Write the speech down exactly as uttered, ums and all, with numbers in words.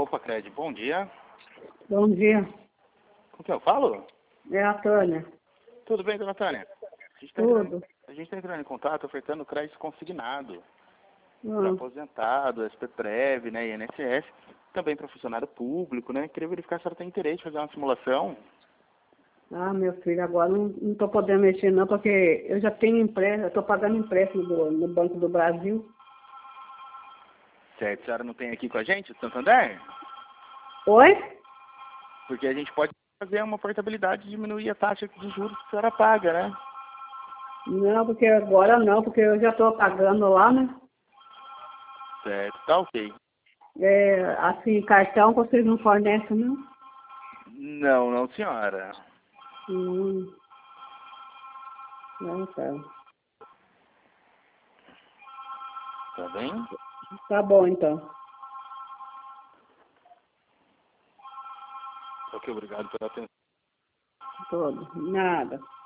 Opa, Cred, bom dia. Bom dia. Com quem eu falo? É a Tânia. Tudo bem, dona Tânia? A gente tá Tudo. entrando, a gente tá entrando em contato ofertando crédito consignado para Hum. aposentado, S P Prev, né, I N S S, também para funcionário público, né? Queria verificar se ela tem interesse em fazer uma simulação. Ah, meu filho, agora não, não tô podendo mexer não, porque eu já tenho empréstimo, eu tô pagando empréstimo do, no Banco do Brasil. Certo, a senhora não tem aqui com a gente, Santander? Oi? Porque a gente pode fazer uma portabilidade e diminuir a taxa de juros que a senhora paga, né? Não, porque agora não, porque eu já tô pagando lá, né? Certo, tá ok. É, assim, cartão vocês não fornecem, não? Não, não, senhora. Hum. Não, tá. Tá bem? Tá bom, então. Ok, obrigado pela atenção. Todo. Nada.